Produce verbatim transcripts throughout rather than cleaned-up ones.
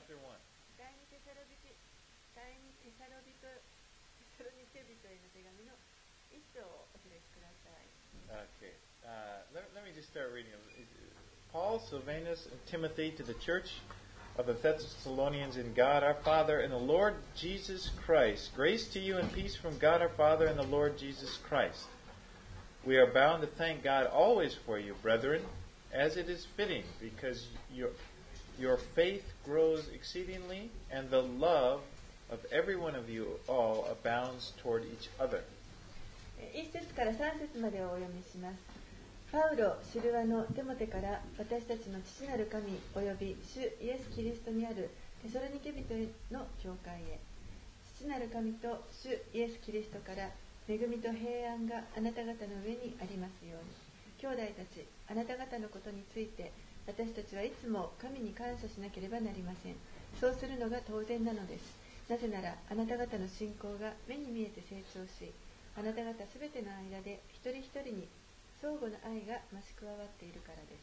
chapter one. 第二テサロビテ第二テサロビトテサロニケ人への手紙の一章をお開きください。 Okay. Uh, let, let me just start reading. Paul, Silvanus, and Timothy to the church of the Thessalonians in God our Father and the Lord Jesus Christ. Grace to you and peace from God our Father and the Lord Jesus Christ. We are bound to thank God always for you, brethren, as it is fitting, because your, your faith grows exceedingly, and the love of every one of you all abounds toward each other. 一節から三節までをお読みします。パウロ、シルワのテモテから私たちの父なる神および主イエス・キリストにあるテサロニケ人への教会へ、父なる神と主イエス・キリストから恵みと平安があなた方の上にありますように。兄弟たち、あなた方のことについて私たちはいつも神に感謝しなければなりません。そうするのが当然なのです。なぜならあなた方の信仰が目に見えて成長し、あなた方すべての間で一人一人に相互の愛が増し加わっているからです。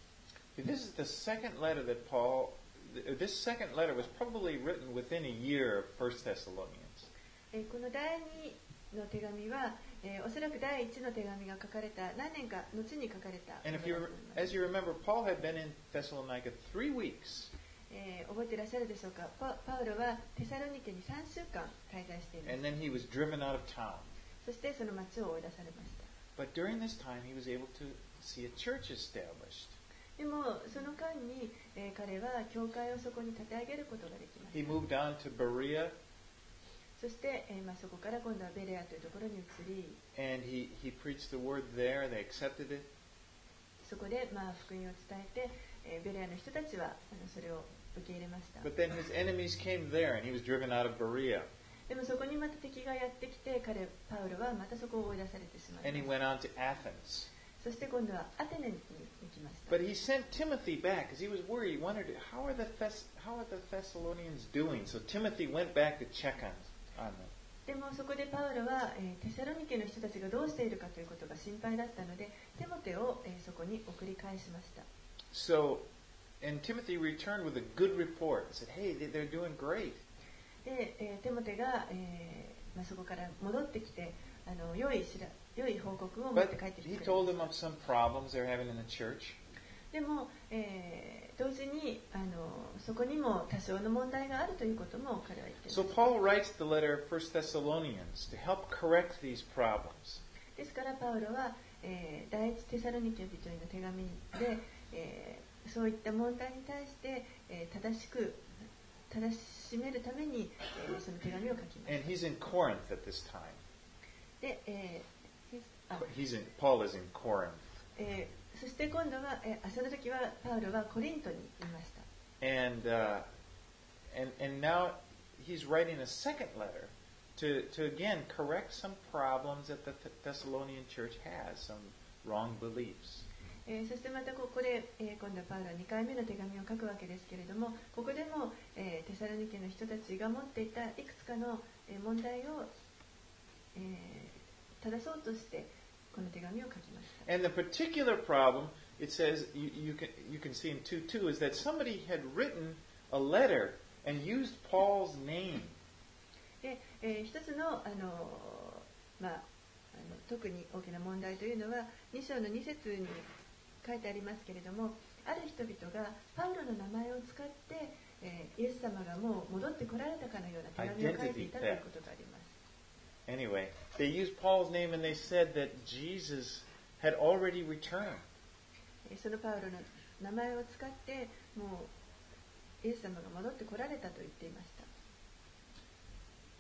This is the second letter that Paul, this second letter was probably written within a year of First Thessalonians. この第二の手紙は、えー、おそらく第一の手紙が書かれた何年か後に書かれた。 And if you, as you remember, Paul had been in Thessalonica three weeks. えー、覚えていらっしゃるでしょうか。パ, パウロはテサロニケにさんしゅうかん滞在しています。 And then he was driven out of town. そしてその町を追い出されました。 But during this time, he was able to see a church established. でもその間に、えー、彼は教会をそこに立て上げることができました。 He moved on to Berea. そして、えーまあ、そこから今度はベレアというところに移り、 And he, he preached the word there. They accepted it. そこで、まあ、福音を伝えて、えー、ベレアの人たちはあのそれを受け入れました。 But then his enemies came there, and he was driven out of Berea. でもそこにまた敵がやってきて、彼パウロはまたそこを追い出されてしまい And ま he す。 went on to Athens. そして今度はアテネに行きました。 But he sent Timothy back because he was worried. He wondered, how are the Thess- how are the Thessalonians doing? So Timothy went back to check on, on them. でもそこでパウロは、えー、テサロニケの人たちがどうしているかということが心配だったので、テモテを、えー、そこに送り返しました。 So, and Timothy returned with a good report. Said, hey, they- they're doing great. で、えー、テモテが、えーまあ、そこから戻ってきて、あの良い知ら良い報告を持って帰 But ってきて he くれ told ま them した。 of some problems they're having in the church. でも、えー、同時にあのそこにも多少の問題があるということも彼は言っています。 So Paul writes the letter of First Thessalonians to help correct these problems. ですからパウロは、えー、第一テサロニケ人への手紙で、えー、そういった問題に対して、えー、正しく正しめるために、えー、その手紙を書きま And す。 he's in Corinth at this time. で、えー his- あ He's in, Paul is in Corinth. えー、そして今度は、えー、その時はパウロはコリントにいました。 And, uh, and, and now he's writing a second letter to, to again correct some problems that the Thessalonian church has, some wrong beliefs. えー、そしてまたここで、えー、今度はパウロはにかいめの手紙を書くわけですけれども、ここでも、えー、テサロニケの人たちが持っていたいくつかの、えー、問題を、えー、正そうとしてこの手紙を書きました。 And the particular problem, it says, you, you, can, you can see in two two, is that somebody had written a letter and used Paul's name. で、えー、一つの、あのーまあ、あの特に大きな問題というのはに章のに節に書いてありますけれども、ある人々がパウロの名前を使って、えー、イエス様がもう戻ってこられたかのような手紙を書いていたということがあります。 Anyway, they used Paul's name and they said that Jesus had already returned. えー、そのパウロの名前を使ってもうイエス様が戻ってこられたと言っていました。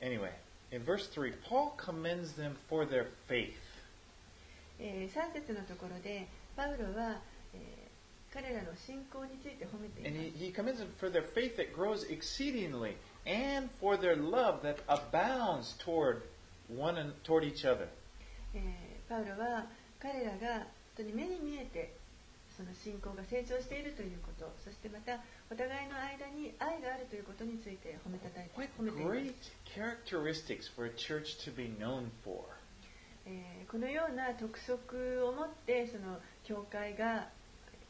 Anyway, in verse three, Paul commends them for their faith. えー、さん節のところでパウロは、えー、彼らの信仰について褒めてい And ま he, す。 he commends them for their faith that grows exceedingly and for their love that abounds toward one and toward each other. えー、パウロは彼らが本当に目に見えてその信仰が成長しているということ、そしてまたお互いの間に愛があるということについて褒めたたえて What 褒めていま great す。 characteristics for a church to be known for. えー、このような特色を持ってその教会が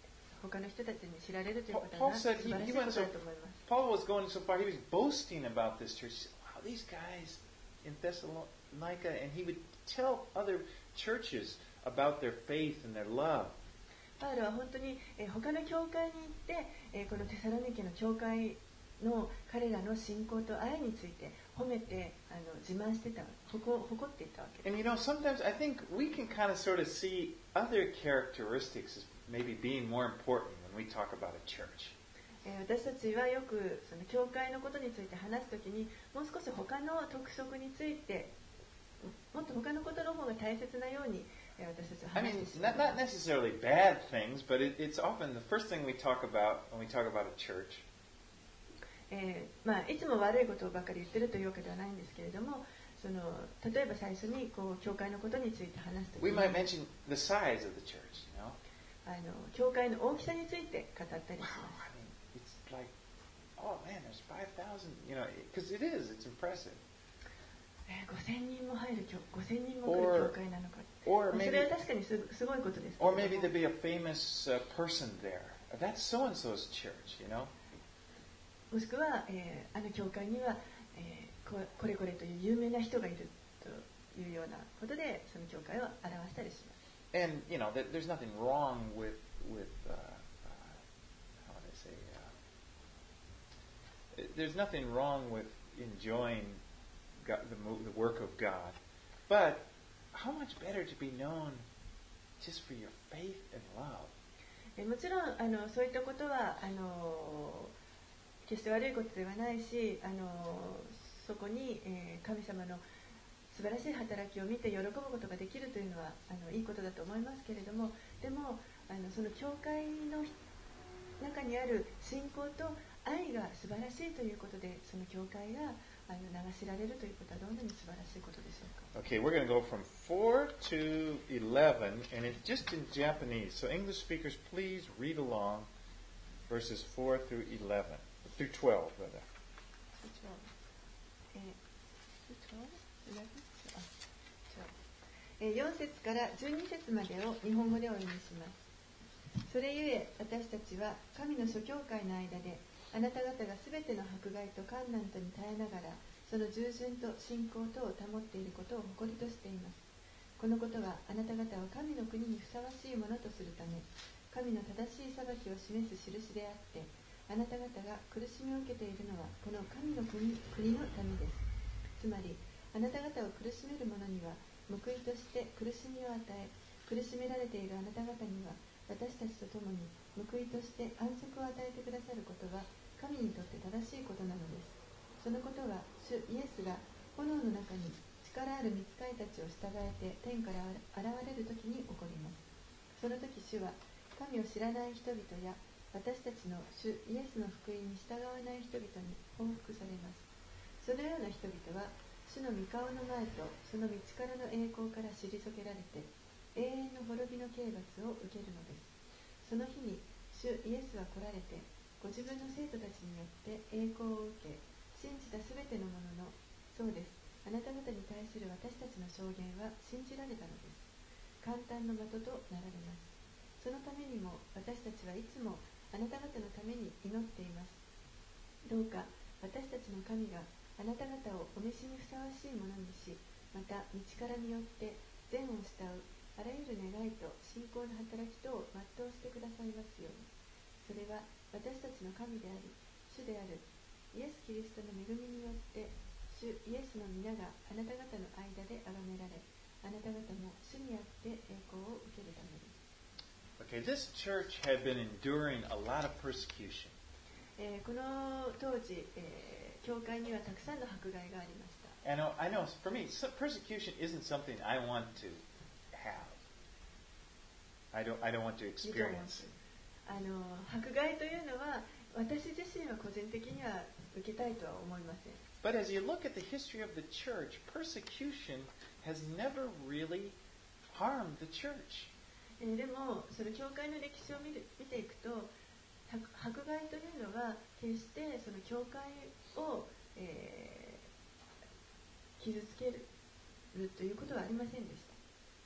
他の人たちに知られるということ Paul は said 素 he, 晴らし he いこ went と so だと思います。 Paul was going so far, he was boasting about this church. He said, wow, these guys in Thessalonica, and he would tell other churches about their faith and their love. パウロは本当に、えー、他の教会に行って、えー、このテサロニケの教会の彼らの信仰と愛について褒めてあの自慢してた、誇っていたわけです。 And you know, sometimes I think we can kind of sort of see other characteristics as maybe being more important when we talk about a church. えー、私たちはよくその教会のことについて話すときにもう少し他の特色についてもっと他のことの方が大切なように私たちは I 話 mean, してしまう。 not, not necessarily bad things, but it, it's often the first thing we talk about when we talk about a church. えーまあ、いつも悪いことばかり言ってるというわけではないんですけれども、その例えば最初にこう教会のことについて話すとき We に might mention the size of the church, you know. あの教会の大きさについて語ったりし Wow, ま I mean, it's like, oh man, there's five thousand, you know, because it is, it's impressive. す。えー、ごせんにんも入る教、ごせんにんも来る教会なのか。 Or そ maybe, れは確かに す, すごいことですけれ or ど maybe も there'd be a famous uh, person there. That's so and so's church, you know. もしくは、えー、あの教会には、えー、こ, これこれという有名な人がいるというようなことでその教会を表したりします。 And you know, there, there's nothing wrong with with uh, uh, how would I say? Uh, there's nothing wrong with enjoying God, the, the work of God, but how much better to be known just for your faith and love. えー、もちろんあのそういったことはあの決して悪いことではないし、あのそこに、えー、神様の素晴らしい働きを見て喜ぶことができるというのはあのいいことだと思いますけれども、でもあのその教会の中にある信仰と愛が素晴らしいということで、その教会があの名が知られるということはどんなに素晴らしいことでしょうか。 Okay, we're going to go from four to eleven, and it's just in Japanese. So English speakers, please read along verses four through eleven. Through twelve, rather. よん節からじゅうに節までを日本語でお読みします。それゆえ私たちは神の諸教会の間であなた方がすべての迫害と患難とに耐えながらその従順と信仰とを保っていることを誇りとしています。このことはあなた方を神の国にふさわしいものとするため、神の正しい裁きを示す印であって、あなた方が苦しみを受けているのはこの神の 国, 国のためです。つまりあなた方を苦しめる者には報いとして苦しみを与え、苦しめられているあなた方には私たちと共に報いとして安息を与えてくださることは神にとって正しいことなのです。そのことは主イエスが炎の中に力ある御使いたちを従えて天から現れる時に起こります。その時主は神を知らない人々や私たちの主イエスの福音に従わない人々に報復されます。そのような人々は主の御顔の前とその道からの栄光から退けられて永遠の滅びの刑罰を受けるのです。その日に主イエスは来られてご自分の生徒たちによって栄光を受け信じたすべてのものの、そうです、あなた方に対する私たちの証言は信じられたのです。簡単の的となられます。そのためにも私たちはいつもあなた方のために祈っています。どうか私たちの神があなた方をお召しにふさわしいものにし、また道からによって善を慕うあらゆる願いと信仰の働きとを全うしてくださいますように。それは私たちの神であり、主であるイエス・キリストの恵みによって主イエスの皆があなた方の間で崇められ、あなた方も主にあって栄光を受けるためです。 Okay, this church had been enduring a lot of persecution. えー、この当時、えー、教会にはたくさんの迫害がありました。 And I know, for me, persecution isn't something I want to have. I don't, I don't want to experience. あの迫害というのは私自身は個人的には受けたいとは思いません。 But as you look at the history of the church, persecution has never really harmed the church. えー、でもその教会の歴史を見る見ていくと、迫害というのは決してその教会を、えー、傷つけるということはありませんでした。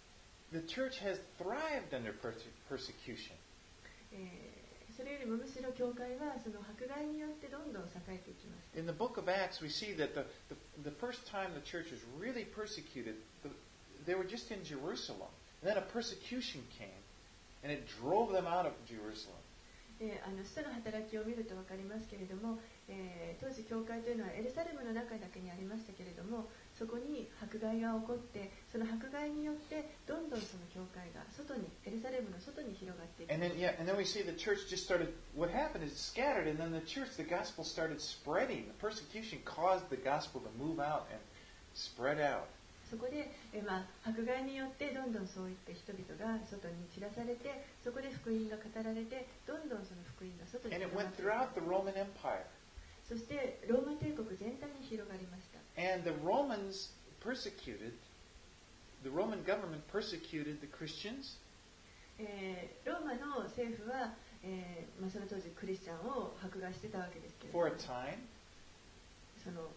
The church has thrived under persecution. えーそれよりもむしろ教会はその迫害によってどんどん栄えていきました。 In the book of Acts, we see that the, the, the first time the church was really persecuted, the, they were just in Jerusalem. And then a persecution came, and it drove them out of Jerusalem. えー、あの使徒の働きを見ると分かりますけれども、えー、当時教会というのはエルサレムの中だけにありましたけれども、そこに迫害が起こって、その迫害によってどんどんその教会が外に、エルサレムの外に広がっていきました。 And then, yeah, and then we see the church just started, what happened is it scattered, and then the church, the gospel started spreading. The persecution caused the gospel to move out and spread out. そこで、えまあ、迫害によってどんどんそういった人々が外に散らされて、そこで福音が語られて、どんどんその福音が外に And it 広が went っていきま throughout し the Roman Empire. た。そしてローマ帝国全体に広がりました。 And the Romans persecuted, the Roman government persecuted the Christians. えー、ローマの政府は、えーまあ、その当時クリスチャンを迫害してたわけですけれども、 For a time. その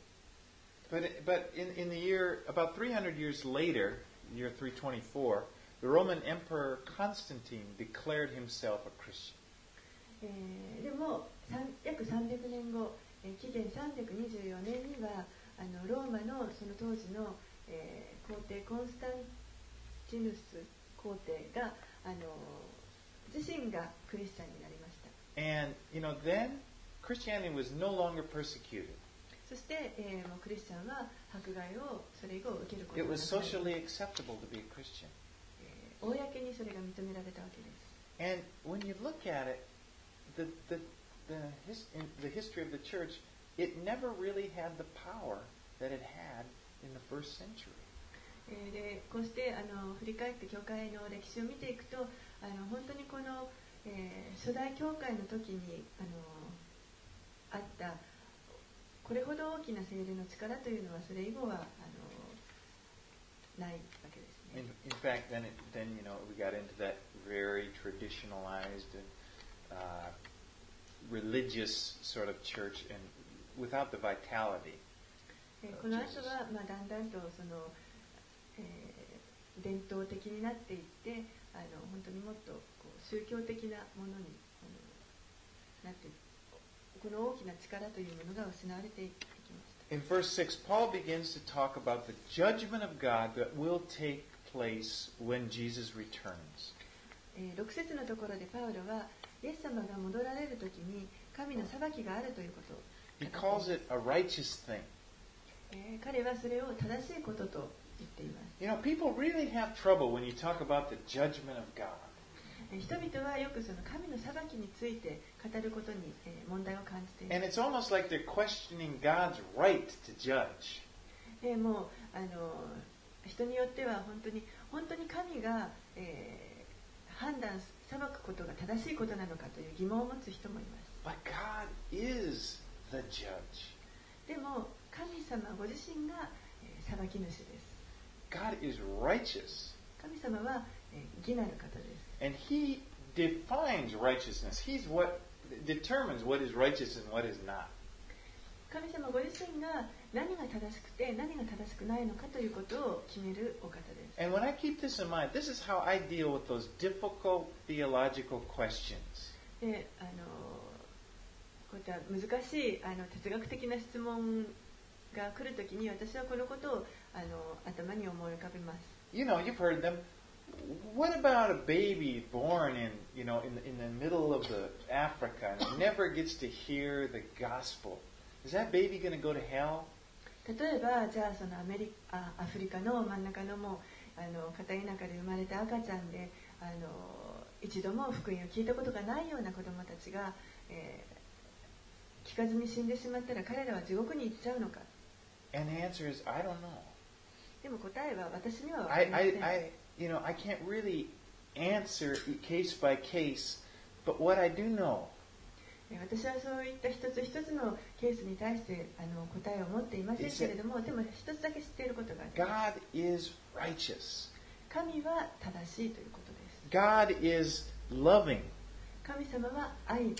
But, but in, in the year, about three hundred years later, year three twenty-four, the Roman Emperor Constantine declared himself a Christian. えー、でもさん約さんびゃくねんご、えー、紀元さんびゃくにじゅうよねんにはあのローマのその当時の、えー、皇帝コンスタンティヌス皇帝があの自身がクリスチャンになりました。 And, you know, then Christianity was no longer persecuted. そして、えー、もうクリスチャンは迫害をそれ以後受けること It がな was くなり、 socially acceptable to be a Christian. えー、公にそれが認められたわけです。 And when you look at it, the, the, the, his, in the history of the church, it never really had the power that it had in the first century. えー、でこうしてあの振り返って教会の歴史を見ていくと、あの本当にこの、えー、初代教会の時にあのあったこれほど大きな聖霊の力というのはそれ以後はあのないわけですね。 In, in fact, then, it, then you know, we got into that very traditionalized and uh, religious sort of church, and without the vitality. えー、この後は、まあ、だんだんとその、えー、伝統的になっていってあの本当にもっとこう宗教的なものにあのなっていってこの大きな力というものが失われていきました。 In verse six, Paul begins to talk about the judgment of God that will take place when Jesus returns. えー、ろく節のところでパウロはイエス様が戻られるときに神の裁きがあるということを He calls it a righteous thing. えー、彼はそれを正しいことと言っています。 You know, people really have trouble when you talk about the judgment of God. えー、人々はよくその神の裁きについて語ることに、えー、問題を感じています。 And it's almost like they're questioning God's right to judge. えー、もうあの人によっては本当に本当に神が、えー、判断裁くことが正しいことなのかという疑問を持つ人もいます。 But God is the judge. でも神様ご自身が、えー、裁き主です。 God is righteous. 神様は、えー、義なる方です。 And He defines righteousness. He's what determines what is righteous and what is not. 神様ご自身が何が正しくて何が正しくないのかということを決めるお方です。 And when I keep this in mind, this is how I deal with those difficult theological questions. であのこういった難しいあの哲学的な質問が来るときに私はこのことをあの頭に思い浮かべます。 You know, you've heard them. What about a baby born in, you know, in the, in the middle of the Africa and never gets to hear the gospel? Is that baby going to go to hell? 例えばじゃあそのアメリカアフリカの真ん中のもうあの片田舎で生まれた赤ちゃんであの一度も福音を聞いたことがないような子どもたちが、えー、聞かずに死んでしまったら彼らは地獄に行っちゃうのか。 And the answer is, I don't know. でも答えは私には分か I, りません。 I, I, you know, I can't really answer case by case, but what I do know 私はそういった一つ一つのケースに対してあの答えを持っていませんけれども、でも一つだけ知っていることがあります。 God is righteous. 神は正しいということです。 God is loving. 神様は愛の方です。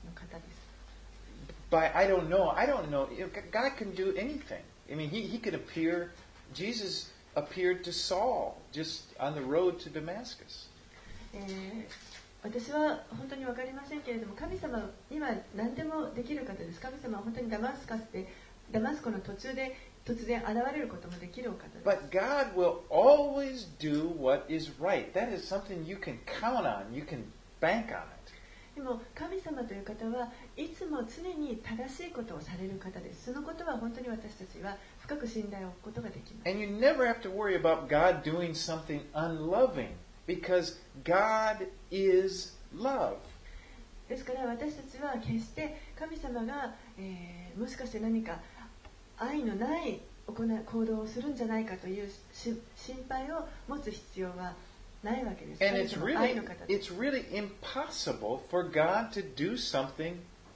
By I don't know, I don't know. God can do anything. I mean, he, he could appear, Jesus appeared to Saul just on the road to Damascus. えー私は本当に分かりませんけれども、神様には何でもできる方です。神様は本当にダマスカスで、ダマスコの途中で突然現れることもできるお方です。 But God will always do what is right. That is something you can count on. You can bank on it. でも神様という方はいつも常に正しいことをされる方です。そのことは本当に私たちは深く信頼を置くことができます。 And you never have to worry about God doing something unloving because God is love. ですから私たちは決して神様が、えー、もしかして何か愛のない行い行動をするんじゃないかという心配を持つ必要はないわけです。 And it's really, it's really impossible for God to do something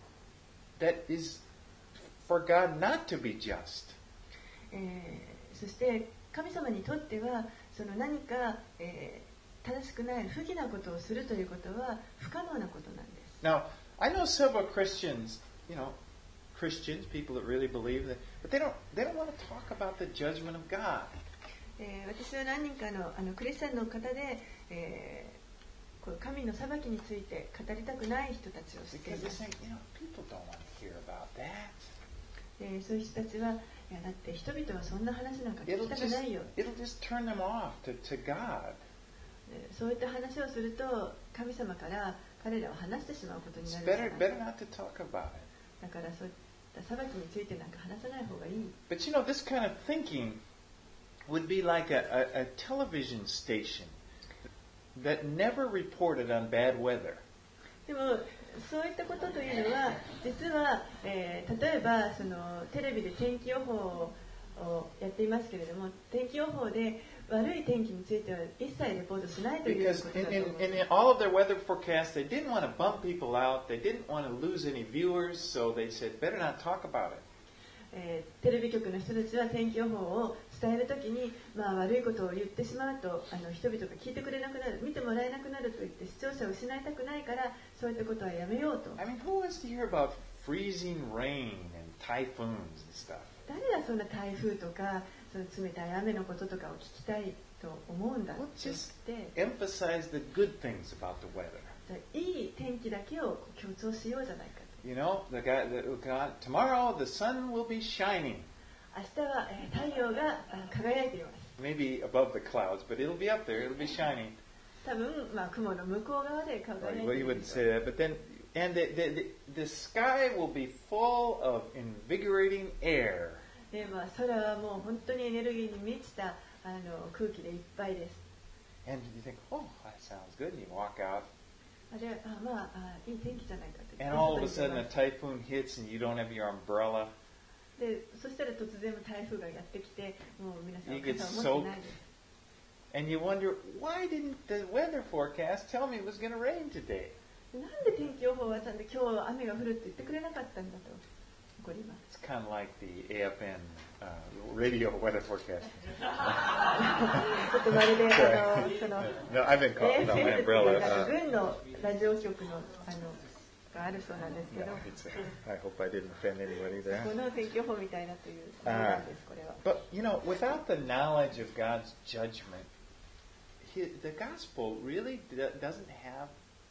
that is for God not to be just. えー、そして神様にとってはその何か、えー、正しくない不義なことをするということは不可能なことなんです。 Now, I know several Christians, you know, Christians, people that really believe that, but they don't, they don't want to talk about the judgment of God. えー、私は何人か の, あのクリスチャンの方で、えー、こう神の裁きについて語りたくない人たちを知っています。 Because they say, you know, people don't want to hear about that. えー、そういう人たちは、いやだって人々はそんな話なんか聞きたくないよ。 It'll just turn them off to, to God. そういった話をすると神様から彼らを離してしまうことにな It's るんじゃない better, better not to talk about it. だからそういった裁きについてなんか話さない方がいい。 But you know, this kind of thinking would be like a, a, a television station that never reported on bad weather. でもそういったことというのは実は、えー、例えばそのテレビで天気予報をやっていますけれども、天気予報で悪い天気については一切レポートしないということ Because だと in, 思います。 in, in all of their weather forecasts, they didn't want to bump people out. They didn't want to lose any viewers, so they said, better not talk about it. えー、テレビ局の人たちは天気予報を伝えるときに、まあ、悪いことを言ってしまうとあの人々が聞いてくれなくなる、見てもらえなくなると言って視聴者を失いたくないからそういったことはやめようと。 I mean, who wants to hear about freezing rain and typhoons and stuff? 誰がそんな台風とかその冷たい雨のこととかを聞きたいと思うんだって Let's 言っ just て、 emphasize the good things about the weather. いい天気だけを強調しようじゃないかと。 You know, the guy, the, God, tomorrow the sun will be shining. 明日は、えー、太陽があ輝いています。 Maybe above the clouds, but it'll be up there. It'll be shining. 多分、まあ、雲の向こう側で輝いてい Well, る you で wouldn't しょう。 say that, but then, and the, the, the, the sky will be full of invigorating air. でまあ、空はもう本当にエネルギーに満ちたあの空気でいっぱいです。 And you think, oh, that sounds good. And you walk out, あれあまああいい天気じゃないかと言って and all of a 外に sudden 出 a ます。 typhoon hits, and you don't have your umbrella. でそしたら突然台風がやってきて、もう皆さん You get 傘を持ってないです。 And you wonder, why didn't the weather forecast tell me it was going to rain today? なんで天気予報はちゃんと今日雨が降るって言ってくれなかったんだと怒ります。 It's kind of like the A F N uh, radio weather forecast. ちょっとまるであのその No, I've been caught without my エーエフエム っていう umbrella. なんか Uh, 軍のラジオ局のあのがあるそうなんですけ no, ど、 it's, uh, I hope I didn't offend anybody there. この天気予報みたいなという冗談ですこれは。 But, you know, without the knowledge of God's judgment, he, the gospel really d- doesn't have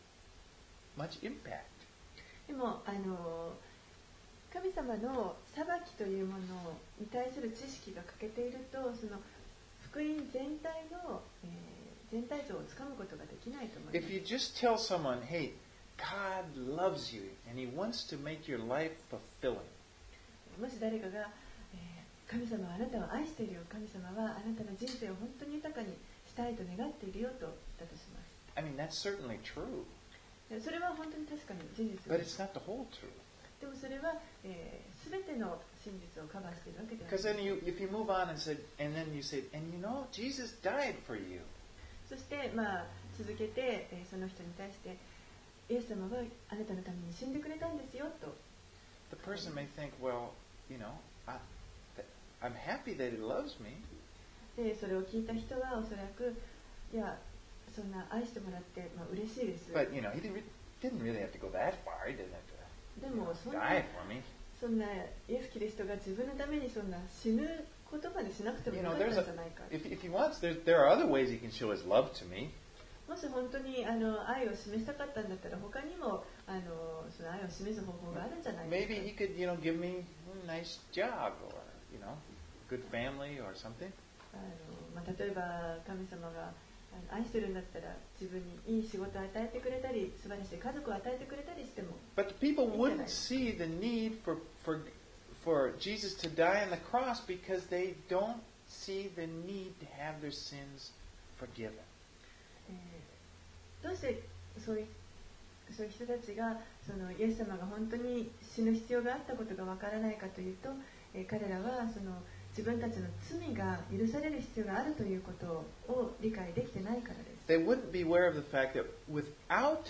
much impact. でもあの神様の裁きというものに対する知識が欠けていると、その福音全体の、えー、全体像をつかむことができないと思います。 If you just tell someone, hey, God loves you and He wants to make your life fulfilling. もし誰かが、えー、神様はあなたを愛しているよ、神様はあなたの人生を本当に豊かにしたいと願っているよと言ったとします。 I mean, that's certainly true, それは本当に確かに事実 but です。 it's not the whole truth. でもそれは、えー、全ての真実をカバーしているわけではない。 Because then you, if you move on and said, and then you say, and you know, Jesus died for you. そして、まあ、続けて、えー、その人に対してイエス様はあなたのために死んでくれたんですよと。 The person may think, well, you know, I, I'm happy that He loves me. でそれを聞いた人はおそらく、いや、そんな愛してもらって、まあ、嬉しいです。 But, you know, He didn't, didn't really have to go that far. He didn't have to で you know, もそんな die for me. そんなイエス・キリストが自分のためにそんな死ぬことまでしなくても You よ know, かったん there's じゃ a, ないか。 if, if He wants, there, there are other ways He can show His love to me. ももし本当にあの愛を示したかったんだったら他にもあのその愛を示す方法があるんじゃないですか。 Maybe he could, you know, give me a nice job or, you know, good family or something. あのまあ、例えば神様があの愛してるんだったら自分にいい仕事を与えてくれたり素晴らしい家族を与えてくれたりしても But the people wouldn't see the need for, for, for Jesus to die on the cross because they don't see the need to have their sins forgiven. えー、どうしてそういう、そういう人たちがそのイエス様が本当に死ぬ必要があったことがわからないかというと、えー、彼らはその自分たちの罪が許される必要があるということを理解できてないからです。 They wouldn't be aware of the fact that without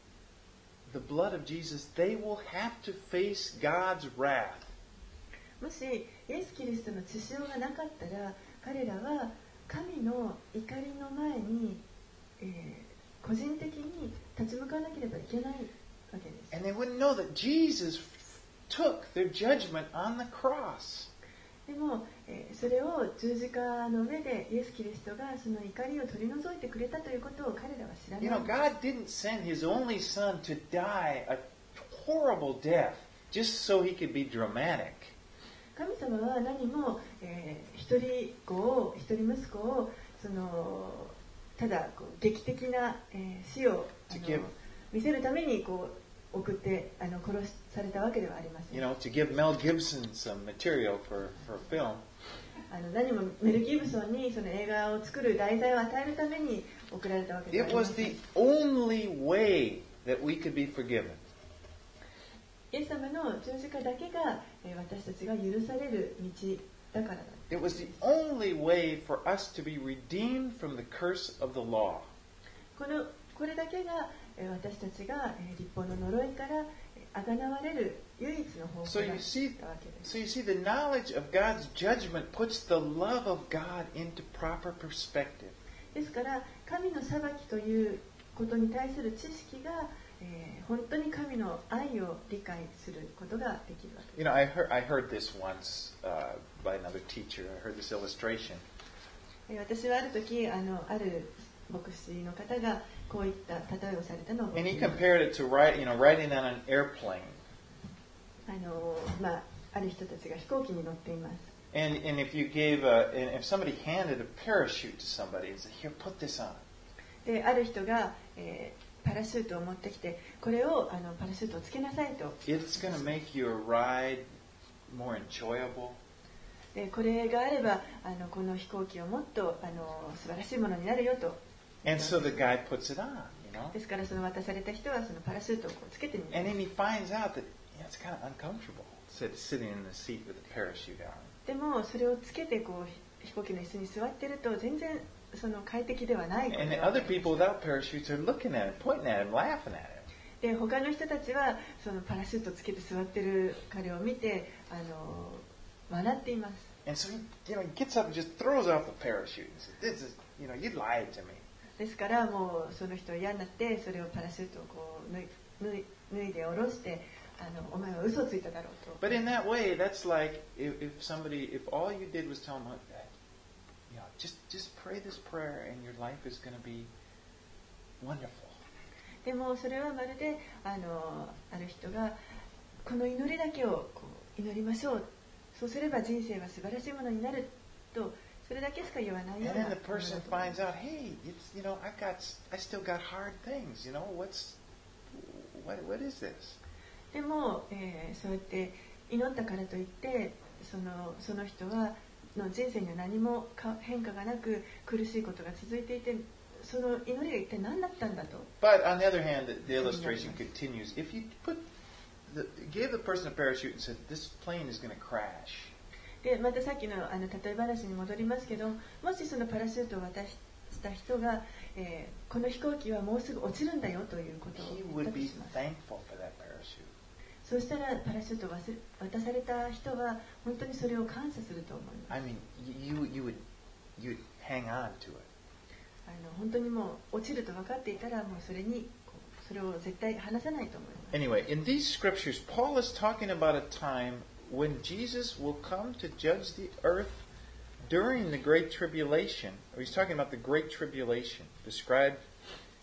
the blood of Jesus, they will have to face God's wrath. もしイエス・キリストの血潮がなかったら彼らは神の怒りの前に、えー、個人的に立ち向かわなければいけないわけです。 And they wouldn't know that Jesus took their judgment on the cross. でも、えー、それを十字架の上でイエス・キリストがその怒りを取り除いてくれたということを彼らは知らない。 You know, God didn't send His only Son to die a horrible death just so He could be dramatic. 神様は何も、えー、一人子を一人息子をそのただこう劇的な、えー、死をあの見せるためにこう送ってあの殺されたわけではありません。 You know, to give Mel Gibson some material for, for a film. あの何もメル・ギブソンにその映画を作る題材を与えるために送られたわけではあり It ま was せん。 the only way that we could be forgiven. イエス様の十字架だけが、えー、私たちが許される道だからだ。 It was the only way for us to be redeemed from the curse of the law. このこれだけが、えー、私たちが、えー、立法の呪いからあがなわれる唯一の方法だった So わ you け see, です。 so you see, the knowledge of God's judgment puts the love of God into proper perspective. ですから神の裁きということに対する知識が、えー、本当に神の愛を理解することができるわけです。 You know, I heard, I heard this once uh, by another teacher. I heard this illustration. えー、私はある時あのある牧師の方がこういった例えをされたのを And he compared it to write, you know, riding on an airplane. あの、まあ、ある人たちが飛行機に乗っています。 And, and if you gave a, and if somebody handed a parachute to somebody and said, "Here, put this on." である人が、えー、パラシュートを持ってきてこれをあのパラシュートをつけなさいと。 It's going to make your ride more enjoyable. でこれがあればあのこの飛行機をもっとあの素晴らしいものになるよと。 And so the guy puts it on, you know. ですからその渡された人はそのパラシュートをこうつけてみます。 And then he finds out that, you know, it's kind of uncomfortable sit, sitting in the seat with the parachute on. でもそれをつけてこう飛行機の椅子に座っていると全然その快適ではない。 And the other people without parachutes are looking at him, pointing at him, laughing at him. で他の人たちはそのパラシュートをつけて座っている彼を見てあの笑っています。 And so he, you know, he gets up and just throws off the parachute and says, "This is, you know, you lied to me." ですからもうその人嫌になってそれをパラシュートをこう脱い、脱い、脱いで下ろしてあのお前は嘘をついただろうと。 But in that way, that's like if, if somebody, if all you did was tell them, you know, just just pray this prayer and your life is going to be wonderful. でもそれはまるであのある人がこの祈りだけをこう祈りましょう。そうすれば人生は素晴らしいものになると。それだけしか言わないよう And な then the person finds out, hey, it's, you know, I got, I still got hard things. You know, what's, what, what is this? でも、えー、そうやって祈ったからといってそのその人はの人生には何もか変化がなく苦しいことが続いていてその祈りが一体何だったんだと。 But on the other hand, the, the illustration continues. If you put, the, gave the person a parachute and said, this plane is going to crash. でまたさっきのあの例え話に戻りますけどもしそのパラシュートを渡した人が、えー、この飛行機はもうすぐ落ちるんだよということを言ったとします。そうしたらパラシュートを渡された人は本当にそれを感謝すると思います。 I mean, you, you would, you'd hang on to it. あの本当にもう落ちると分かっていたらもうそれにこうそれを絶対離さないと思います。 Anyway, in these scriptures, Paul is talking about a time when Jesus will come to judge the earth during the Great Tribulation. Or he's talking about the Great Tribulation described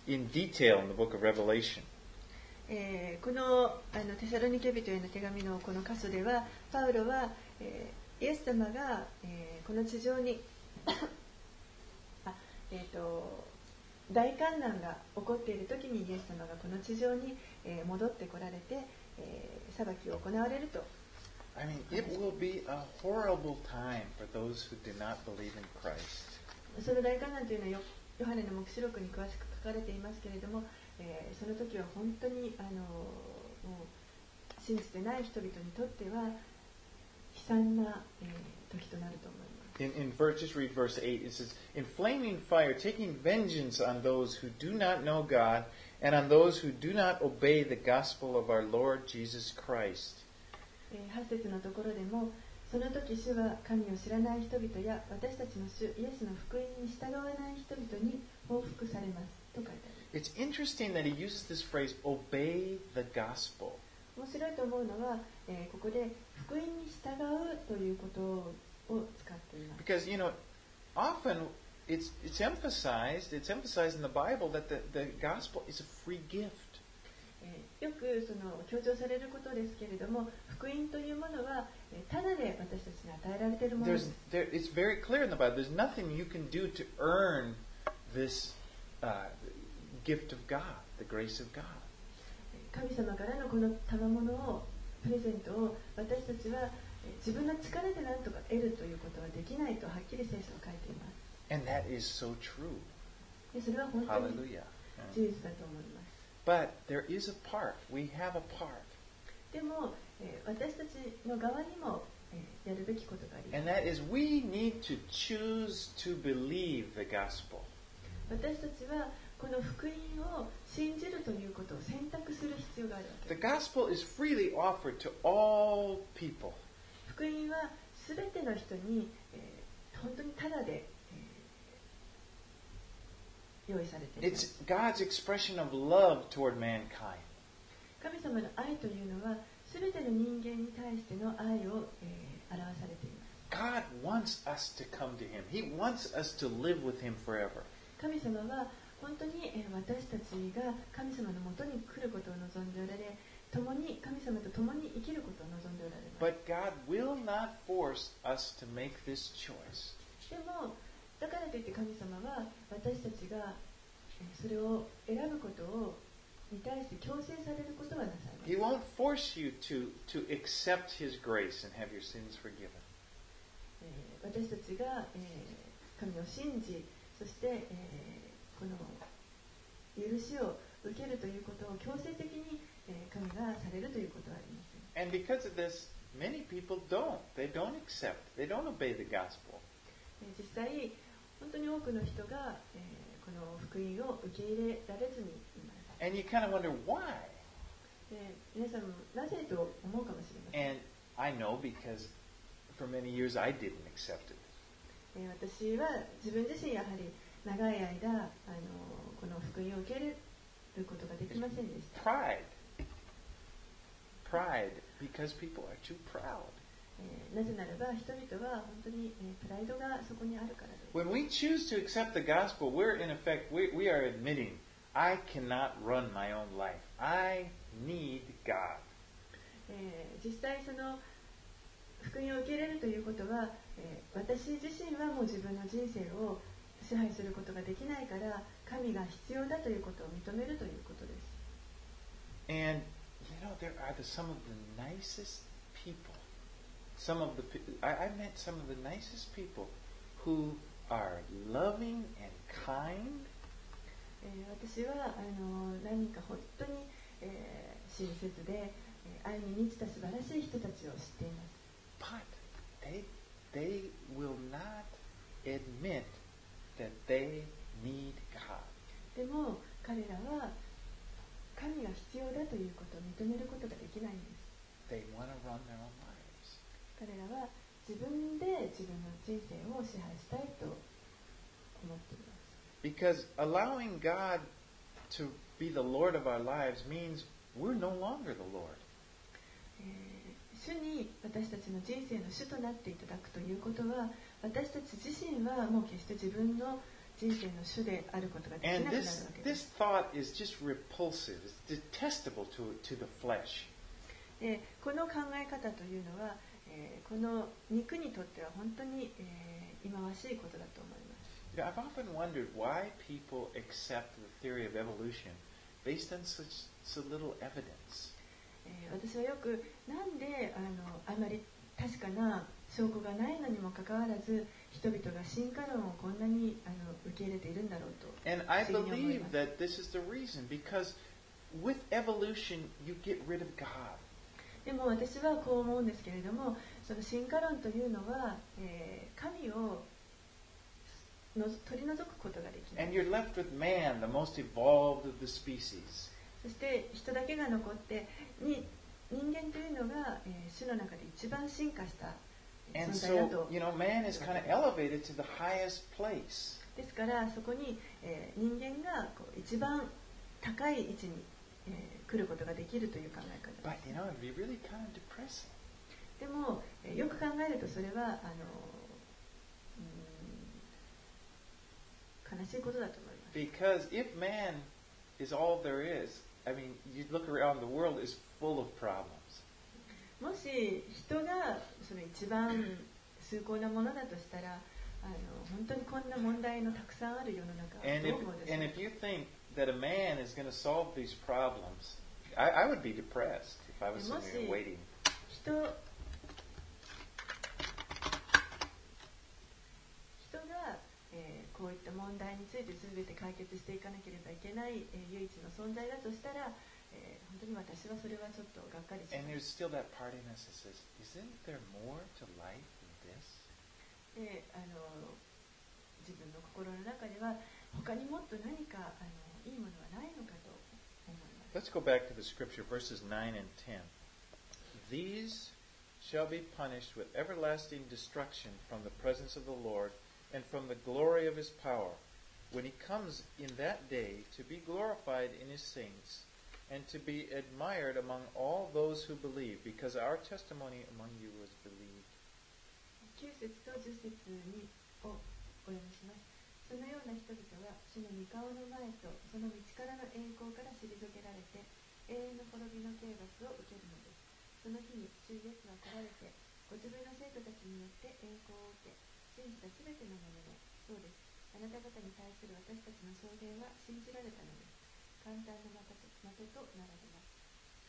in detail in the book of Revelation. えーこのあのテサロニケ人への手紙のこの箇所ではパウロは、えーイエス様が、えーこの地上にあ、えー、と大観難が起こっている時にイエス様がこの地上に、えー戻ってこられて、えー裁きを行われると。 I mean, it will be a horrible time for those who do not believe in Christ. その大観難というのはヨヨハネの黙示録に詳しく書かれていますけれども、えーその時は本当にあのもう信じてない人々にとっては悲惨な、えー時となると思います。 In, in verse, just read verse eight. It says, "In flaming fire, taking vengeance on those who do not know God and on those who do not obey the gospel of our Lord Jesus Christ." えーはち節のところでも、その時主は神を知らない人々や私たちの主イエスの福音に従わない人々に報復されますと書いてある。 It's interesting that he uses this phrase, "obey the gospel." 面白いと思うのは、えーここで福音に従うということを使っています。 Because, you know, often it's, it's emphasized, it's emphasized in the Bible that the, the gospel is a free gift. えーよくその強調されることですけれども、福音というものはえーただで私たちに与えられているもので There's, す。 there, it's very clear in the Bible. There's nothing you can do to earn this uh, gift of God, the grace of God. 神様からのこの賜物をプレゼントを私たちはえー自分の力で何とか得るということはできないとはっきり聖書は書いています。 And that is so true. でそれは本当に Hallelujah. 事実だと思います。 But there is a part. We have a part. でも、えー私たちの側にも、えーやるべきことがあります。 And that is we need to choose to believe the gospel. 私たちはこの福音を信じるということを選択する必要があるわけ The です。 gospel is freely offered to all people. 福音はすべての人に、えー本当にただで、えー用意されていま It's す。 God's expression of love toward mankind. 神様の愛というのはすべての人間に対しての愛を、えー表されています。 God wants us to come to Him. He wants us to live with Him forever. 神様は本当に、えー私たちが神様のもとに来ることを望んでおられ、共に神様と共に生きることを望んでおられます。 But God will not force us to make this choice. でもだからといって神様は私たちがえーそれを選ぶことをに対して強制されることはなさいません。 He won't force you to, to accept His grace and have your sins forgiven. えー私たちが、えー神を信じ、そして、えーこの許しを受けるということを強制的に、えー神がされるということはありません。 And because of this, many people don't. They don't accept. They don't obey the gospel. えー実際本当に多くの人が、えーこの福音を受け入れられずにいます。 And you kind of wonder why. で皆さんもなぜと思うかもしれません。 And I know because for many years I didn't accept it. えー私は自分自身やはり長い間あのこの福音を受け入れることができませんでした。 Pride. Pride because people are too proud. えーなぜならば人々は本当に、えープライドがそこにあるからです。 When we choose to accept the gospel, we're in effect, we, we are admitting, I cannot run my own life. I need God. えー実際その福音を受け入れるということは、えー私自身はもう自分の人生を支配することができないから神が必要だということを認めるということです。 And, you know, there are the, some of the nicest people. Some of the pe- I, I met some of the nicest people who are loving and kind. えー私はあの何か本当に、えー親切で、えー愛に満ちた素晴らしい人たちを知っています。 But they, they will not admit that they need God. でも彼らは神が必要だということを認めることができないんです。 They want to run their own lives. 彼らは自分で自分の人生を支配したいと思っています。 Because allowing God to be the Lord of our lives means we're no longer the Lord. えー主に私たちの人生の主となっていただくということは、私たち自身はもう決して自分の人生の主であることができなく And なるわ this, けです this thought is just repulsive. It's detestable to, to the flesh. でこの考え方というのは、えーこの肉にとっては本当に、えー忌まわしいことだと思います。 You know, I've often wondered why people accept the theory of evolution based on such so little evidence. えー私はよくなんであのあまり確かな証拠がないのにもかかわらず人々が進化論をこんなにあの受け入れているんだろうと And I 不思議に思い believe ます。 that this is the reason, because with evolution, you get rid of God. でも私はこう思うんですけれども、その進化論というのは、えー神をの取り除くことができない。 And you're left with man, the most evolved of the species. そして人だけが残ってに人間というのが、えー、種の中で一番進化した存 And 在だ so, と。 you know, man is kind of elevated to the highest place. ですからそこに、えー、人間がこう一番高い位置に、えー、来ることができるという考え方 But, です。 you know, it'd be really kind of depressing. でも、えーよく考えるとそれはあの、うん、悲しいことだと思います。 Because if man is all there is, I mean, you look around, the world is full of problems. もし人がその一番崇高なものだとしたら、あの本当にこんな問題のたくさんある世の中 And ど if, う思うでしょ and う if you think that a man is going to solve these problems, I, I would be depressed if I was sitting there waiting. 人人が、えーこういった問題について全て解決していかなければいけない、えー唯一の存在だとしたら、えー本当に私はそれはちょっとがっかりし And ま there's す。 still that part in us that says, isn't there more to life than this? であの自分の心の中では他にもっと何かあのいいものはないのかと思います。 Let's go back to the scripture, verses nine and ten. These shall be punished with everlasting destruction from the presence of the Lord and from the glory of his power, when he comes in that day to be glorified in his saints and to be admired among all those who believe, because our testimony among you was believed. きゅう節とじゅっ節にをお読みします。そのような人々は主の御顔の前とその道からの栄光から退けられて永遠の滅びの刑罰を受けるのです。その日に主イエスは来られてご自分の生徒たちによって栄光を受け信じたすべてのもので、そうです、あなた方に対する私たちの証言は信じられたのです。簡単な的となられます。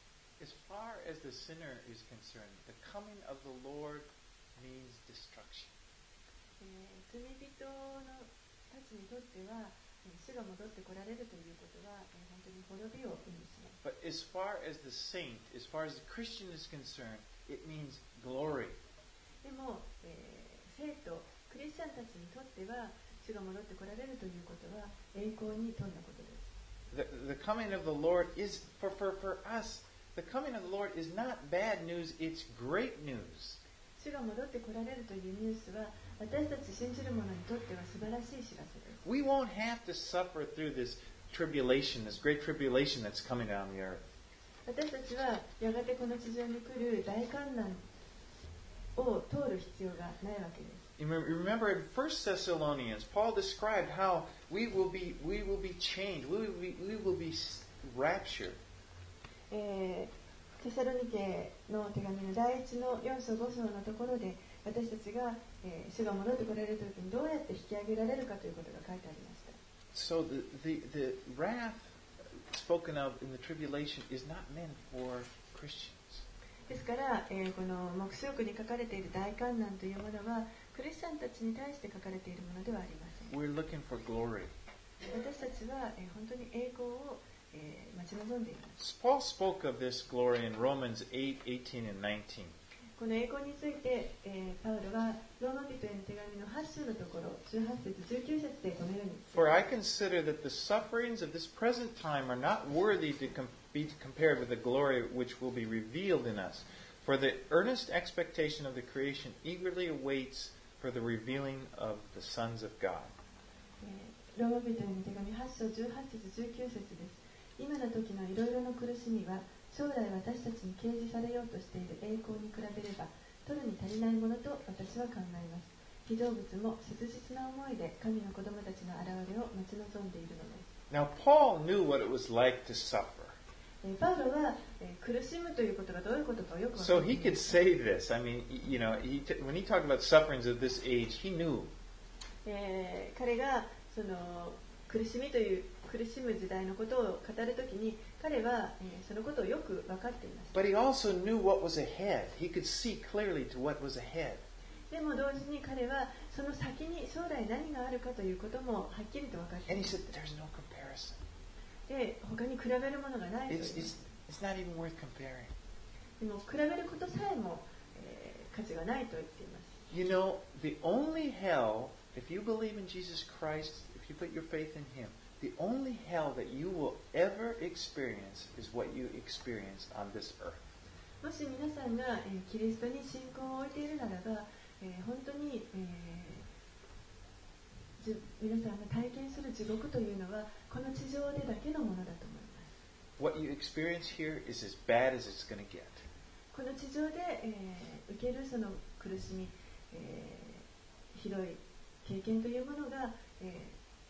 As far as the sinner is concerned, the coming of the Lord means destruction. えー罪人のたちにとっては、えー主が戻ってこられるということは、えー本当に滅びを意味します。 But as far as the saint, as far as the Christian is concerned, it means glory. でも、えー生徒、クリスチャンたちにとっては、主が戻ってこられるということは栄光に富んだことです。 The, the coming of the Lord is, for, for, for us, the coming of the Lord is not bad news, it's great news. 主が戻ってこられるというニュースは、私たち信じる者にとっては素晴らしい知らせです。 We won't have to suffer through this tribulation, this great tribulation that's coming down the earth. 私たちはやがてこの地上に来る大観難を通る必要がないわけです。 You remember in First Thessalonians, Paul described how we will be, we will be changed, we will be, we will be raptured. えー、テサロニケの手紙の第一のよん章ご章のところで私たちが、えー、主が戻ってこられるときにどうやって引き上げられるかということが書いてありました。 So the, the, the wrath spoken of in the tribulation is not meant for Christians. ですから、えー、この黙示録に書かれている大観難というものはクリスチャンたちに対して書かれているものではありません。 We're looking for glory. 私たちは、えー、本当に栄光を、えー、待ち望んでいます。 Paul spoke of this glory in Romans eight, eighteen, and nineteen. この栄光について、えー、パウロはローマ人への手紙のはち章のところじゅうはち節じゅうきゅう節でこのように For I consider that the sufferings of this present time are not worthy to com- be compared with the glory which will be revealed in us. For the earnest expectation of the creation eagerly awaits for the revealing of the sons of God. ローマ人への手紙はち章じゅうはち節じゅうきゅう節です。今の時のいろいろの苦しみは将来私たちに掲示されようとしている栄光に比べれば取るに足りないものと私は考えます。 被造物も切実な思いで神の子供たちの現れを待ち望んでいるのです。 Now, Paul knew what it was like to suffer. パウロは苦しむということがどういうことかをよく分か So ってい he ま could す。 say this. I mean, you know, he t- when he talked about sufferings of this age, he knew. えー彼がその苦しみという苦しむ時代のことを語るときに彼は、えーそのことをよく分かっていました。 But he also knew what was ahead. He could see clearly to what was ahead. でも同時に彼はその先に将来何があるかということもはっきりと分かってい And ま he す。 said, there's no comparison. で、他に比べるものがないと言い It's, ま it's, す。 it's not even worth comparing. でも比べることさえも、えー価値がないと言っています。 You know, the only hell, if you believe in Jesus Christ, if you put your faith in Him, the only hell that you will ever experience is what you experienced on this earth. もし皆さんが、えーキリストに信仰を置いているならば、えー本当に、えーじ皆さんが体験する地獄というのはこの地上でだけのものだと思います。 What you experience here is as bad as it's going to get. この地上で、えー受けるその苦しみ、えーひどい経験というものが、え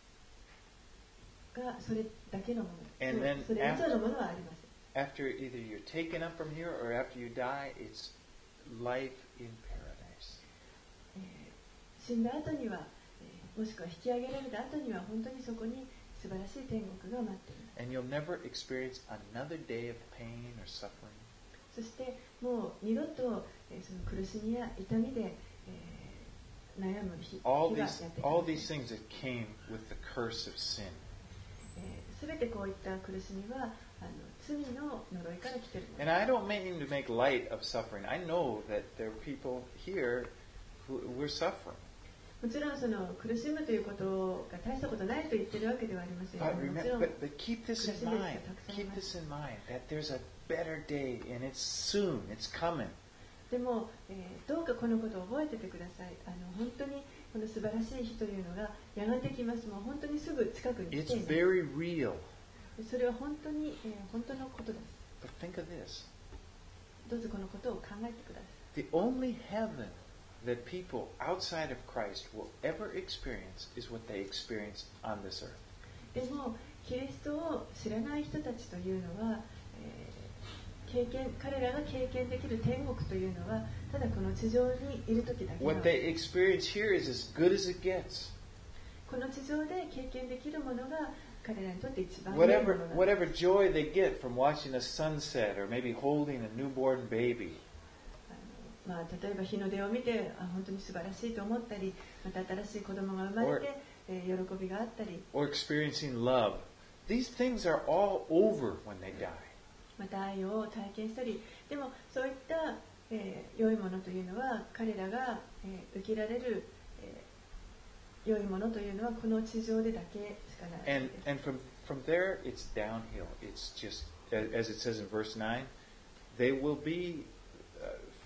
ーがそれだけのもの。 And then それ以上のものはありません。 After either you're taken up from here or after you die, it's life in paradise. えー死んだ後には、えーもしくは引き上げられた後には本当にそこに素晴らしい天国が待っています。 And you'll never experience another day of pain or suffering. そしてもう二度と、えーその苦しみや痛みで、えー悩む日、日 All がや these, ってき all ません。 these things that came with the curse of sin. すべてこういった苦しみはあの罪の呪いから来ているの And I don't mean to make light of suffering. I know that there are people here who we're suffering. もちろんその苦しむということが大したことないと言ってるわけではありません。 But もち remember, ろん but, but keep this in mind. Keep this in mind that there's a better day and it's soon. It's coming. でも、えーどうかこのことを覚えててください。あの本当にこの素晴らしい日というのがやがて来ます。もう本当にすぐ近くに来 It's ています。 very real. それは本当に、えー本当のことです。 But think of this. どうぞこのことを考えてください。 The only heaven that people outside of Christ will ever experience is what they experienced on this earth. でもキリストを知らない人たちというのは、えー経験彼らが経験できる天国というのはただこの地上にいる時だけな What の they experience here is as good as it gets. この地上で経験できるものが彼らにとって一番良いも Whatever, のなんです。 whatever joy they get from watching a sunset or maybe holding a newborn baby. あのまあ、例えば日の出を見てあ本当に素晴らしいと思ったりまた新しい子供が生まれて、えー喜びがあったり Or experiencing love. These things are all over when they die. また愛を体験したりでもそういった、えー良いものというのは彼らが、えー受けられる、えー良いものというのはこの地上でだけしかない And, です。 and from, from there, it's downhill. It's just, as it says in verse nine, they will be uh,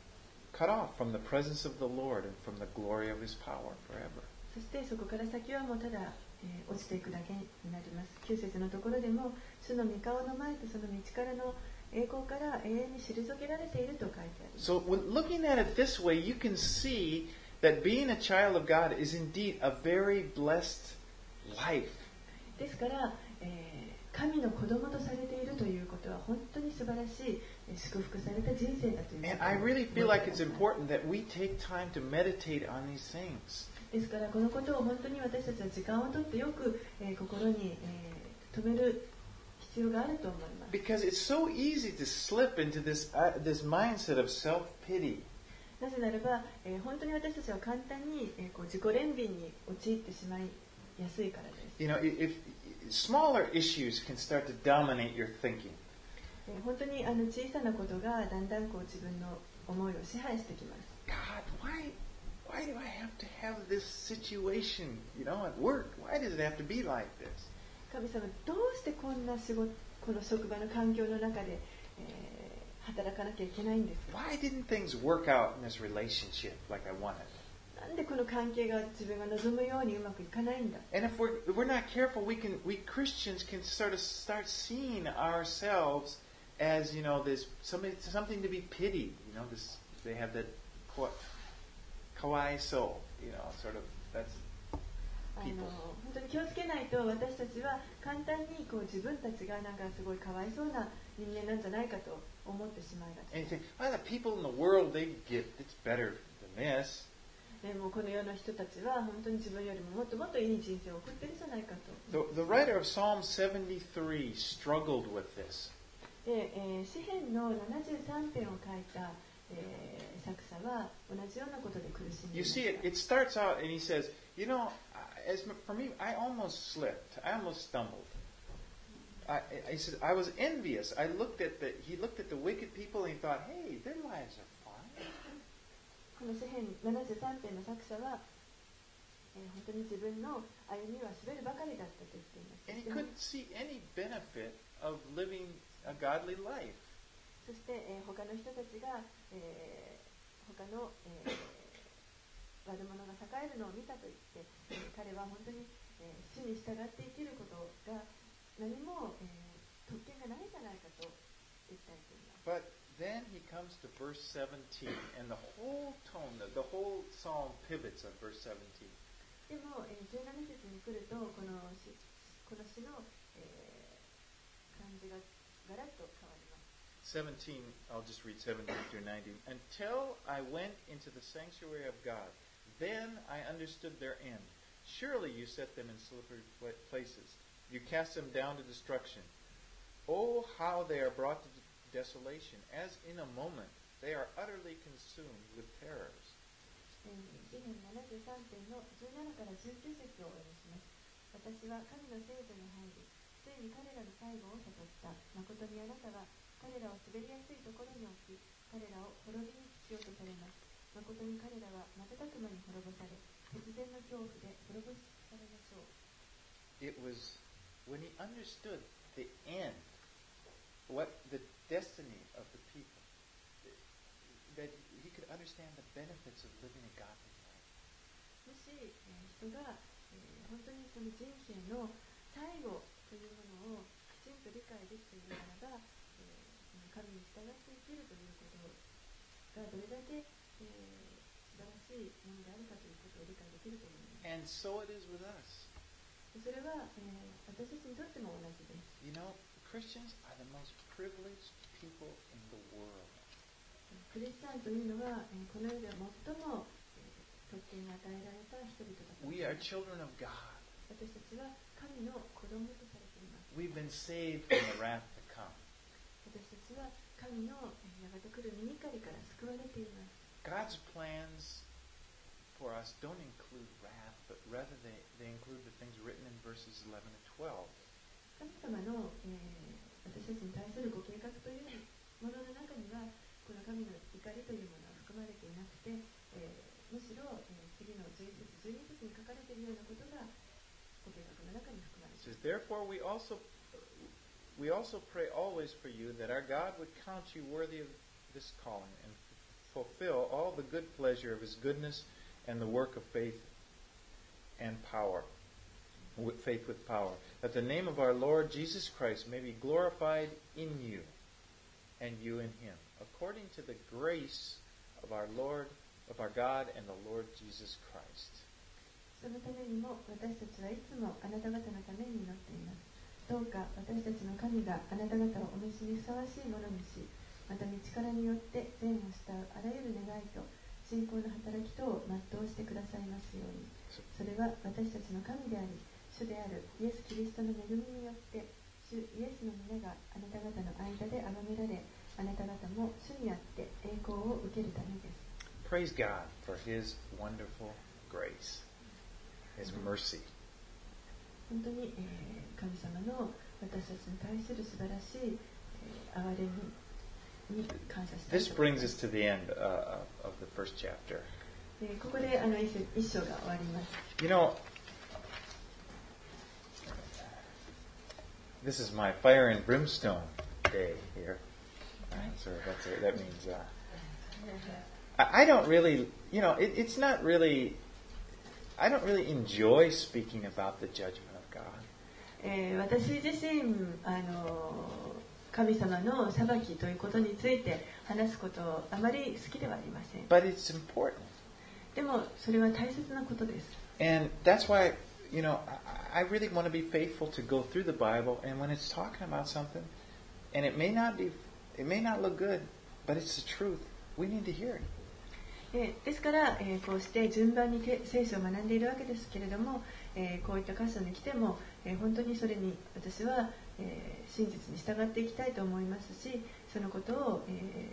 cut off from the presence of the Lord and from the glory of His power forever. そしてそこから先はもうただ、えー落ちていくだけになります。きゅう節のところでも主の御顔の前とその道からの栄光から永遠に退けられていると書いてあります。 So, when looking at it this way, you can see that being a child of God is indeed a very blessed life. ですから、えー神の子供とされているということは本当に素晴らしいえー祝福された人生だということ And I really feel like it's important that we take time to meditate on these things. ですからこのことを本当に私たちは時間をとってよく、えー心に、えー留める必要があると思います。 Because it's so easy to slip into this, uh, this mindset of self-pity. なぜならば、えー本当に私たちは簡単に、えーこう自己憐憫に陥ってしまいやすいからです。 You know, if, if smaller issues can start to dominate your thinking. えー本当にあの小さなことがだんだんこう自分の思いを支配してきます。 God, why, why do I have to have this situation, you know, at work? Why does it have to be like this? 神様どうしてこんな仕事この職場の環境の中で、えー働かなきゃいけないんですか。 Why didn't things work out in this relationship like I wanted? なんでこの関係が自分が望むようにうまくいかないんだ。 And if we're, if we're not careful, we can, we Christians can sort of start seeing ourselves as, you know, this something, something to be pitied. You know, this, they have that quote. かわいそう、you know, sort of that's people. あの本当に気をつけないと私たちは簡単にこう自分たちがなんかすごいかわいそうな人間なんじゃないかと思ってしまいがち。 And you think, well, the people in the world, they get it's better than this. でもこの世の人たちは本当に自分よりももっともっといい人生を送ってるじゃないかと。 The, the writer of Psalm seventy-three struggled with this. で、えー、詩編のななじゅうさん編を書いた、えー、作者は同じようなことで苦しんでい You ました。 see, it, it starts out and he says, you know, as for me, I almost slipped. I almost stumbled. I, I said, I was envious. I looked at the, he looked at the wicked people and he thought, hey, their lives are fine. この詩編ななじゅうさん編の作者は、えー、本当に自分の歩みは滑るばかりだったと言っています。 And he couldn't see any benefit of living a godly life. そして、えー、他の人たちが、えー、他の、えー、悪者が栄えるのを見たと言って、えー、彼は本当に、えー、主に従って生きることが何も、えー、特権がないんじゃないかと訴えています。 But then he comes to verse seventeen, and the whole tone, the, the whole psalm pivots on verse seventeen. でも、えー、じゅうなな節に来るとこの詩、この詩の、えー、感じがガラッと変わります。 seventeen, I'll just read seventeen through nineteen. Until I went into the sanctuary of God, then I understood their end. Surely you set them in slippery places. You cast them down to destruction. Oh, how they are brought to desolation. As in a moment, they are utterly consumed with terrors. 詩編ななじゅうさん編のじゅうななからじゅうきゅう節をお読みします。私は神の聖所に入り、ついに彼らの最後を悟った。誠にあなたは彼らを滑りやすいところに置き、彼らを滅びにしようとされます。誠に彼らは瞬く間に滅ぼされ、突然の恐怖で滅ぼされましょう。 It was when he understood the end, what the destiny of the people, that he could understand the benefits of living a godly life. もし、えー、人が、えー、本当にその人生の最後というものをきちんと理解できているならば、えー、神に従って生きるということがどれだけ、えー、素晴らしいものであるかということを理解できると思います。 And so it is with us. それは、えー、私たちにとっても同じです。 You know, Christians are the most privileged people in the world. クリスチャンというのは、えー、この世で最も、えー、特権が与えられた人々だと思い We ま are す。 children of God. 私たちは神の子供とされています。 We've been saved from the wrath to come. 私たちは神のやがて来る御怒りから救われています。 God's plans for us don't include wrath, but rather they, they include the things written in verses eleven and twelve. 神様の、えー、私たちに対するご計画というものの中にはこの神の怒りというものは含まれていなくて、えー、むしろ、えー、次のじゅういち節、じゅうに節に書かれているようなことがご計画の中に含まれています。 It says, therefore we also we also pray always for you that our God would count you worthy of this calling and fulfill all the good pleasure of his goodness and the work of faith and power, with faith with power, that the name of our Lord Jesus Christ may be glorified in you and you in him, according to the grace of our Lord, of our God and the Lord Jesus Christ. そのためにも私たちはいつもあなた方のために祈っています。どうか私たちの神があなた方をお召しにふさわしいものにし、また道力によって善を慕うあらゆる願いと信仰の働きとを全うしてくださいますように。それは私たちの神であり、主であるイエス・キリストの恵みによって主イエスの皆があなた方の間で崇められ、あなた方も主にあって栄光を受けるためです。 Praise God for his wonderful grace, his mercy. 本当に、えー、神様の私たちに対する素晴らしい、えー、憐れみに感謝したい This と思い brings ます。 us to the end uh, of the first chapter. えーここであの 一, 一章が終わります。 You know, this is my fire and brimstone day here. Uh, so that's a, that means uh, I, I don't really, you know, it, it's not really. I don't really enjoy speaking about the judgment of God. えー私自身あの神様の裁きということについて話すことあまり好きではありません。 But it's important. でもそれは大切なことです。 And that's why, you know, I, I really want to be faithful to go through the Bible, and when it's talking about something, and it may not be, it may not look good, but it's the truth. We need to hear it. えーですから、えーこうして順番にて聖書を学んでいるわけですけれども、えーこういった箇所に来ても、えー本当にそれに私は、えー真実に従っていきたいと思いますし、そのことを、え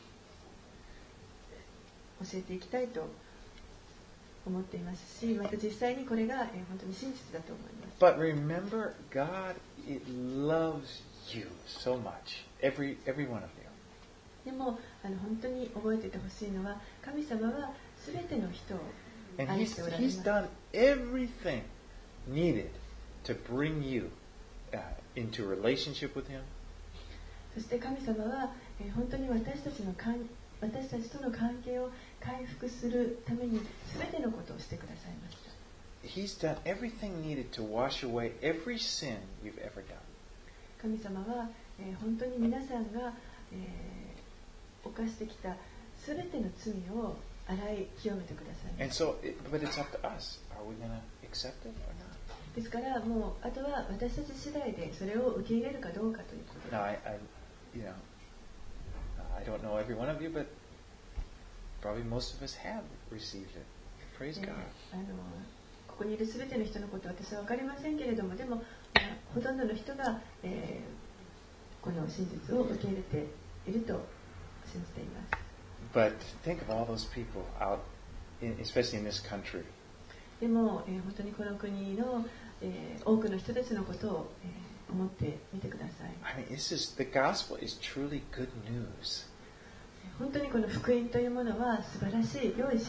ー教えていきたいと思っていますし、また実際にこれが、えー本当に真実だと思います。 But remember, God it loves you so much, every every one of you. でもあの本当に覚えていてほしいのは、神様はすべての人を And 愛 he's, しておられま he's す。 done everything needed to bring you uh, into relationship with Him. そして神様は、えー本当に私たちの関私たちとの関係を回復するためにすべてのことをしてくださいました。 He's done everything needed to wash away every sin you've ever done. 神様は、えー本当に皆さんが、えー犯してきたすべての罪を洗い清めてくださいま And した。 so, it, but it's up to us. Are we going to accept it or not? ですからもうあとは私たち次第でそれを受け入れるかどうかということで Now, I, I, you know, I don't know every one of you, but probably most of us have received it. Praise えー God. あのここにいるすべての人のことは私は分かりませんけれども、でも、まあほとんどの人が、えーこの真実を受け入れていると信じています。 But think of all those people out, in, especially in this country. でも、えー本当にこの国の、えー多くの人たちのことを、えー思ってみてください。 I mean, this is the gospel is truly good news. 本当にこの福音というものは素晴らしい良い知らせです。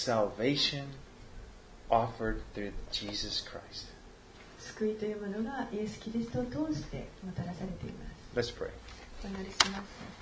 The salvation offered through Jesus Christ. 救いというものがイエス・キリストを通してもたらされています。 Let's pray. お祈りします。